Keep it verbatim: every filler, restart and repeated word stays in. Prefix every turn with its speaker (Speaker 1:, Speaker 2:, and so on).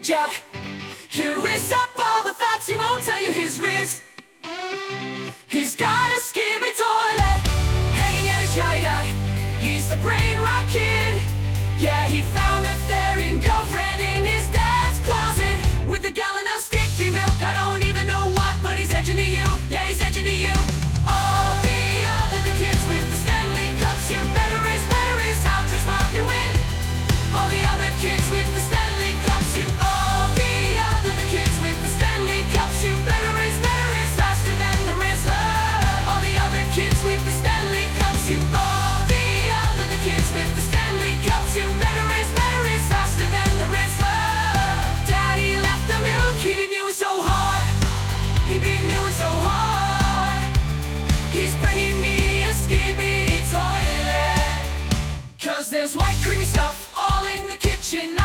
Speaker 1: Big Jack. He rips up all the facts, he won't tell you his risk. He's got a skimmy toilet hanging at his yard. He's the brain rot kid. Yeah, he found a Therian girlfriend in his dad's closet with a gallon of sticky milk. I don't even know what, but he's edging to you. Yeah, he's edging to you. All the other kids with the Stanley Cups, you better race, better race, how to smart you win. All the other kids with the Stanley Cups, you. All the other kids with the Stanley Cups, you better race, better race, faster than the Rizzler. All the other kids with the Stanley Cups, you. All the other kids with the Stanley Cups, you better race, better race, faster than the Rizzler. Daddy left the milk, he knew it so hard. He knew it so hard. He's bringing me a skimmy toilet. Cause there's white creamy stuff all in the kitchen.